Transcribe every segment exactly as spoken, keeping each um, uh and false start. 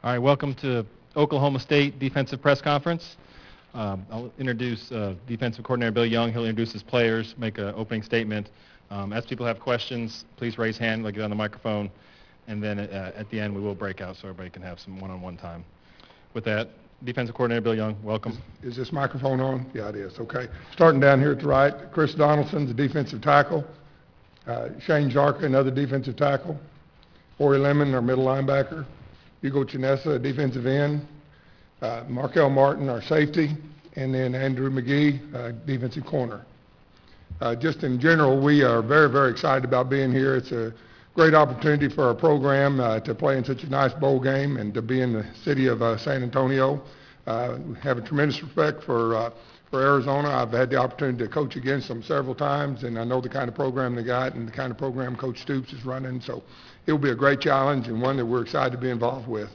All right, welcome to Oklahoma State Defensive Press Conference. Um, I'll introduce uh, Defensive Coordinator Bill Young. He'll introduce his players, make an opening statement. Um, as people have questions, please raise hand, like get on the microphone, and then uh, at the end we will break out so everybody can have some one-on-one time. With that, Defensive Coordinator Bill Young, welcome. Is, is this microphone on? Yeah, it is. Okay. Starting down here at the right, Chris Donaldson, the defensive tackle. Uh, Shane Jarka, another defensive tackle. Corey Lemon, our middle linebacker. Hugo Chinesa, a defensive end. Uh, Markel Martin, our safety. And then Andrew McGee, uh, defensive corner. Uh, just in general, we are very, very excited about being here. It's a great opportunity for our program uh, to play in such a nice bowl game and to be in the city of uh, San Antonio. Uh, we have a tremendous respect for uh, for Arizona. I've had the opportunity to coach against them several times, and I know the kind of program they got and the kind of program Coach Stoops is running. So it will be a great challenge and one that we're excited to be involved with.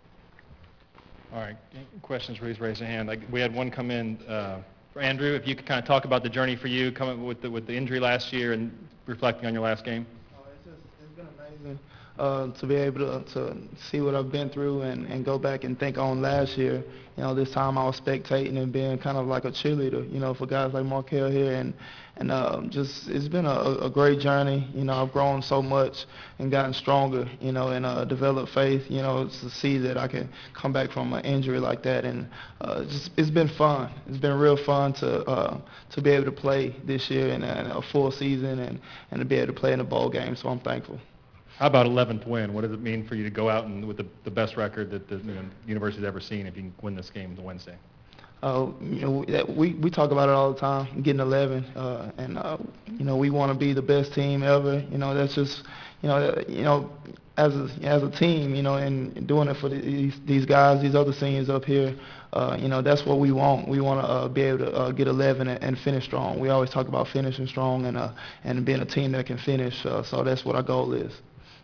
All right, questions, please raise your hand. Like, we had one come in uh, for Andrew. If you could kind of talk about the journey for you, coming with the, with the injury last year and reflecting on your last game. Oh, it's just, it's been amazing uh, to be able to, to see what I've been through and, and go back and think on last year. You know, this time I was spectating and being kind of like a cheerleader, you know, for guys like Markel here. And, and uh, just, it's been a, a great journey. You know, I've grown so much and gotten stronger, you know, and uh, developed faith, you know, to see that I can come back from an injury like that. And uh, just, it's been fun. It's been real fun to uh, to be able to play this year in a, a full season and, and to be able to play in a bowl game. So I'm thankful. How about eleventh win? What does it mean for you to go out and with the, the best record that the you know, university's ever seen if you can win this game on Wednesday? Uh, you know, we, we talk about it all the time, getting eleven, uh, and, uh, you know, we want to be the best team ever. You know, that's just, you know, you know, as a, as a team, you know, and doing it for these, these guys, these other seniors up here, uh, you know, that's what we want. We want to uh, be able to uh, get eleven and, and finish strong. We always talk about finishing strong and, uh, and being a team that can finish, uh, so that's what our goal is.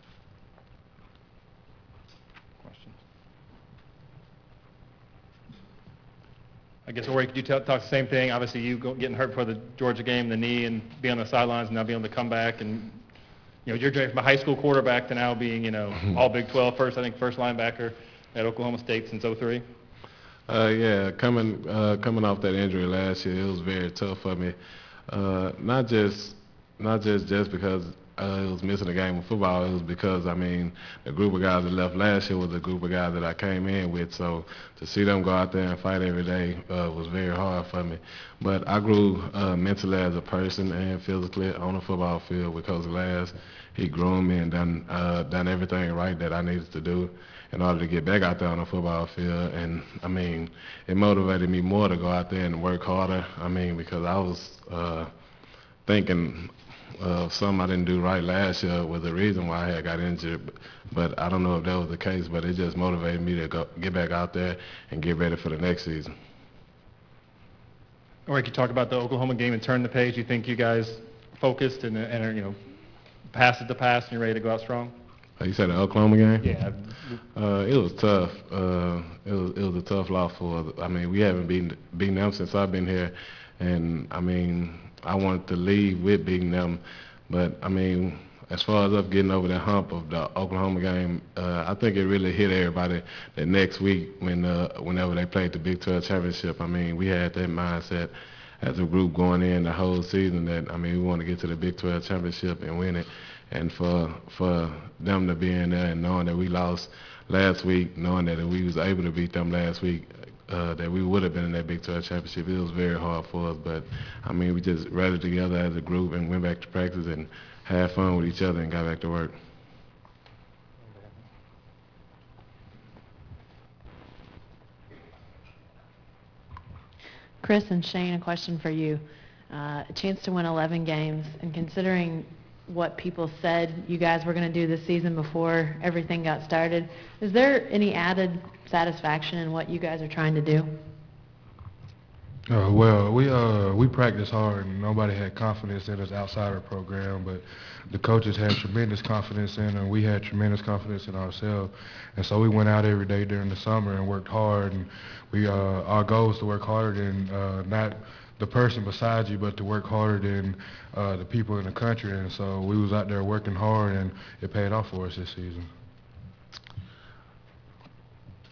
I guess, Ori, could you tell, talk the same thing? Obviously, you go, getting hurt for the Georgia game, the knee, and being on the sidelines, and now being able to come back, and you know, you're from a high school quarterback to now being, you know, all Big twelve first, I think, first linebacker at Oklahoma State since oh three. Uh, yeah, coming uh, coming off that injury last year, it was very tough for me. Uh, not just not just just because uh, it was missing a game of football. It was because, I mean, the group of guys that left last year was a group of guys that I came in with. So to see them go out there and fight every day uh, was very hard for me. But I grew uh, mentally as a person and physically on the football field with Coach Glass. He groomed me and done uh, done everything right that I needed to do in order to get back out there on the football field. And, I mean, it motivated me more to go out there and work harder. I mean, because I was uh, thinking of something I didn't do right last year was the reason why I had got injured. But I don't know if that was the case, but it just motivated me to go, get back out there and get ready for the next season. Or you could talk about the Oklahoma game and turn the page. You think you guys focused and, and are, you know, pass it to pass and you're ready to go out strong? Uh, you said the Oklahoma game? Yeah. Uh, it was tough. Uh, it was it was a tough loss for us. I mean, we haven't beaten beaten them since I've been here, and I mean, I wanted to leave with beating them, but I mean, as far as us getting over the hump of the Oklahoma game, uh, I think it really hit everybody the next week when uh, whenever they played the Big twelve championship. I mean, we had that mindset as a group going in the whole season that, I mean, we want to get to the Big twelve championship and win it. And for for them to be in there and knowing that we lost last week, knowing that if we was able to beat them last week, uh, that we would have been in that Big twelve championship, it was very hard for us. But, I mean, we just rallied together as a group and went back to practice and had fun with each other and got back to work. Chris and Shane, a question for you. Uh, a chance to win eleven games, and considering what people said you guys were going to do this season before everything got started, is there any added satisfaction in what you guys are trying to do? Uh, well, we uh, we practiced hard, and nobody had confidence in us outside our program, but the coaches had tremendous confidence in us, and we had tremendous confidence in ourselves. And so we went out every day during the summer and worked hard, and we uh, our goal is to work harder than uh, not the person beside you, but to work harder than uh, the people in the country. And so we was out there working hard, and it paid off for us this season.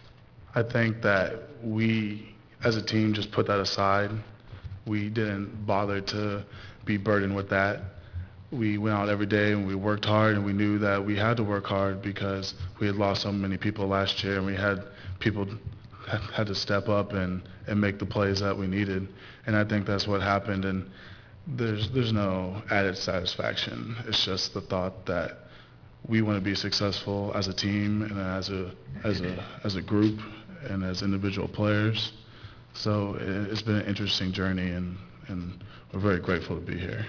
I think that we, as a team, just put that aside. We didn't bother to be burdened with that. We went out every day and we worked hard, and we knew that we had to work hard because we had lost so many people last year, and we had people had, had to step up and, and make the plays that we needed. And I think that's what happened, and there's there's no added satisfaction. It's just the thought that we want to be successful as a team and as a as a as a group and as individual players. So it, it's been an interesting journey, and, and we're very grateful to be here.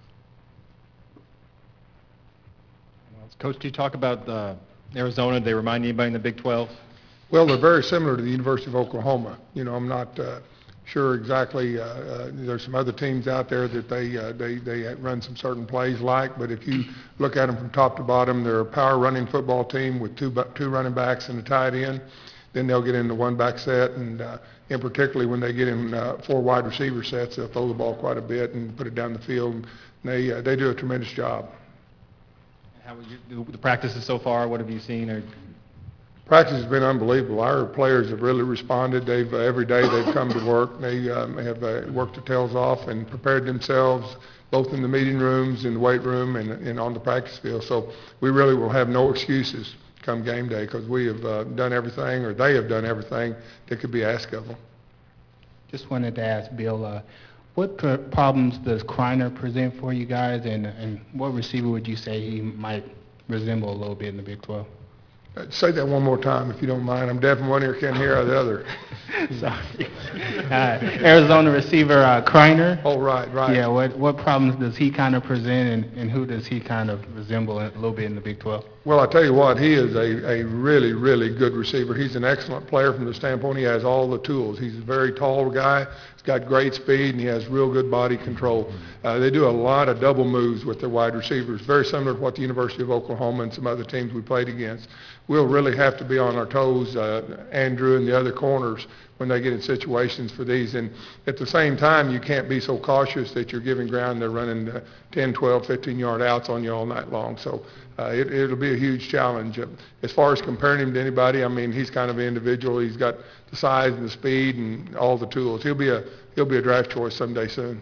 Coach, do you talk about uh, Arizona? Do they remind anybody in the Big twelve? Well, they're very similar to the University of Oklahoma. You know, I'm not uh, sure exactly. Uh, uh, there's some other teams out there that they, uh, they they run some certain plays like, but if you look at them from top to bottom, they're a power running football team with two bu- two running backs and a tight end. Then they'll get into one back set, and uh, and particularly when they get in uh, four wide receiver sets, they'll throw the ball quite a bit and put it down the field. And they uh, they do a tremendous job. How would you, the practices so far, what have you seen? Or Practice has been unbelievable. Our players have really responded. They've uh, every day they've come to work. They um, have uh, worked their tails off and prepared themselves, both in the meeting rooms, in the weight room, and, and on the practice field. So we really will have no excuses come game day because we have uh, done everything, or they have done everything that could be asked of them. Just wanted to ask Bill, uh, what pr- problems does Kreiner present for you guys, and, and what receiver would you say he might resemble a little bit in the Big twelve? Uh, say that one more time, if you don't mind. I'm deaf in one ear, can't hear out of the other. Sorry. Uh, Arizona receiver uh, Kreiner. Oh, right, right. Yeah, what what problems does he kind of present, and, and who does he kind of resemble a little bit in the Big twelve? Well, I tell you what, he is a, a really, really good receiver. He's an excellent player from the standpoint he has all the tools. He's a very tall guy. He's got great speed, and he has real good body control. Uh, they do a lot of double moves with their wide receivers, very similar to what the University of Oklahoma and some other teams we played against. We'll really have to be on our toes, uh, Andrew and the other corners, when they get in situations for these. And at the same time, you can't be so cautious that you're giving ground. They're running uh, ten, twelve, fifteen-yard outs on you all night long. So uh, it, it'll be a huge challenge. Uh, as far as comparing him to anybody, I mean, he's kind of an individual. He's got the size and the speed and all the tools. He'll be a he'll be a draft choice someday soon.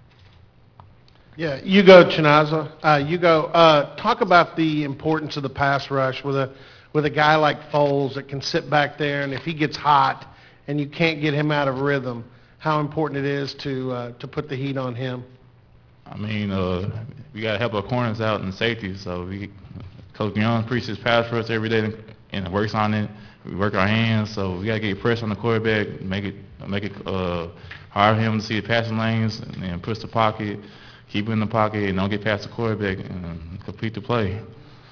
Yeah, you go, Chinaza. Uh, you go. Uh, talk about the importance of the pass rush with a with a guy like Foles that can sit back there, and if he gets hot and you can't get him out of rhythm, how important it is to uh, to put the heat on him. I mean, uh, we got to help our corners out and safety. So we, Coach Young preaches pass rush every day and works on it. We work our hands, so we got to get pressure on the quarterback, make it make it uh, hard for him to see the passing lanes, and then push the pocket, keep him in the pocket, and don't get past the quarterback and complete the play.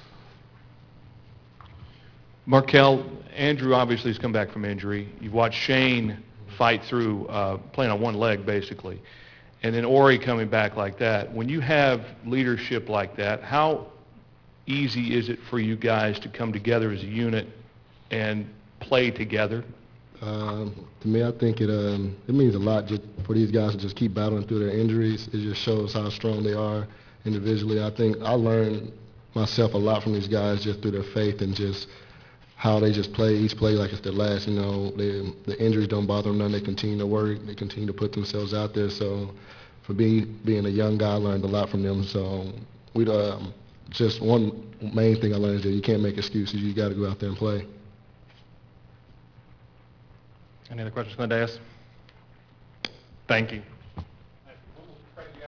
Markel, Andrew obviously has come back from injury. You've watched Shane fight through uh, playing on one leg, basically. And then Ori coming back like that. When you have leadership like that, how easy is it for you guys to come together as a unit and play together? Um, to me, I think it um, it means a lot just for these guys to just keep battling through their injuries. It just shows how strong they are individually. I think I learned myself a lot from these guys just through their faith and just how they just play each play like it's their last. You know, they, the injuries don't bother them none. They continue to work. They continue to put themselves out there. So for me, being a young guy, I learned a lot from them. So we um, just one main thing I learned is that you can't make excuses. You got to go out there and play. Any other questions, Glenn Diaz? Thank you.